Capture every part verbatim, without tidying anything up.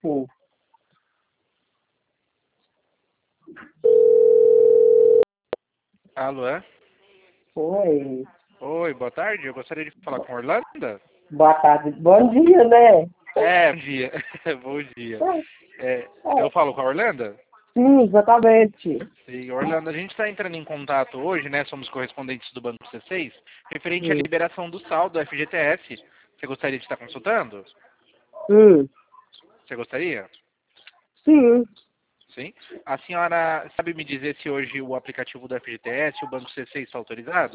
sim. Alô, é? Oi. Oi, boa tarde. Eu gostaria de falar com a Orlando. Boa tarde. Bom dia, né? É, bom dia. Bom dia. É, É, eu falo com a Orlando? sim, exatamente. Sim, Orlando, a gente está entrando em contato hoje, né? Somos correspondentes do Banco C seis, referente à Hum. liberação do saldo do F G T S. Você gostaria de estar consultando? Hum. Você gostaria? Sim. Sim. A senhora sabe me dizer se hoje o aplicativo do F G T S, o Banco C seis, está autorizado?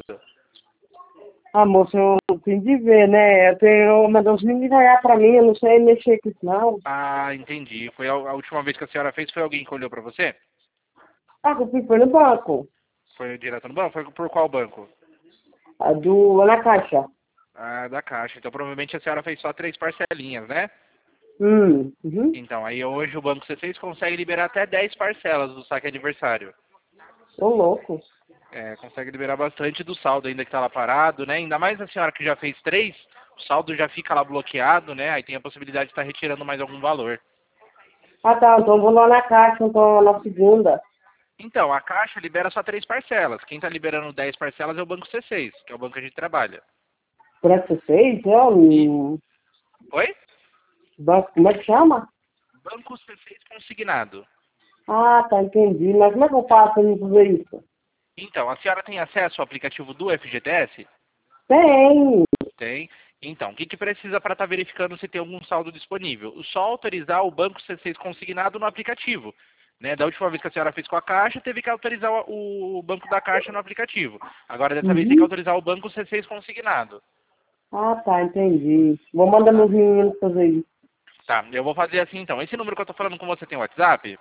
Ah, moço, eu tenho de ver, né? Eu tenho, mas os meninos olhar pra mim, eu não sei mexer com isso, não. Ah, entendi. Foi a, a última vez que a senhora fez, foi alguém que olhou para você? Ah, eu fui foi no banco. Foi direto no banco? Foi por qual banco? A do, lá na caixa. Ah, da Caixa. Então provavelmente a senhora fez só três parcelinhas, né? Hum. Uhum. Então, aí hoje o Banco C seis consegue liberar até dez parcelas do saque aniversário. Ô, louco. É, consegue liberar bastante do saldo ainda que está lá parado, né? Ainda mais a senhora que já fez três, o saldo já fica lá bloqueado, né? Aí tem a possibilidade de estar retirando mais algum valor. Ah, tá. Então eu vou lá na caixa, então, na segunda. Então, a Caixa libera só três parcelas. Quem está liberando dez parcelas é o Banco C seis, que é o banco que a gente trabalha. Presta seis, é? E... Um Oi? banco, como é que chama? Banco C seis consignado. Ah, tá, entendi. Mas como é que eu faço pra mim fazer isso? Então, a senhora tem acesso ao aplicativo do F G T S? Tem. Tem. Então, o que, que precisa para estar verificando se tem algum saldo disponível? Só autorizar o Banco C seis consignado no aplicativo. Né? Da última vez que a senhora fez com a Caixa, teve que autorizar o, o Banco da Caixa no aplicativo. Agora, dessa vez, tem que Uhum. autorizar o Banco C seis consignado. Ah, tá, entendi. Vou mandar Tá? meus meninos fazer isso. Tá, eu vou fazer assim então. Esse número que eu tô falando com você tem WhatsApp?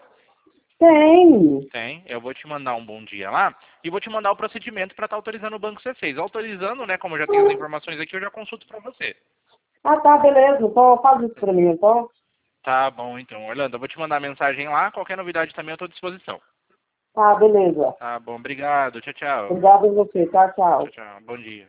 Tem. Tem. Eu vou te mandar um bom dia lá e vou te mandar o procedimento para estar autorizando o Banco C seis. Autorizando, né, como eu já tenho as informações aqui, eu já consulto para você. Ah, tá, beleza. Então faz isso pra mim, então. Tá bom, então. Orlando, eu vou te mandar a mensagem lá. Qualquer novidade também eu estou à disposição. Tá, beleza. Tá bom, obrigado. Tchau, tchau. Obrigado a você. Tchau, Tchau, tchau. tchau. Bom dia.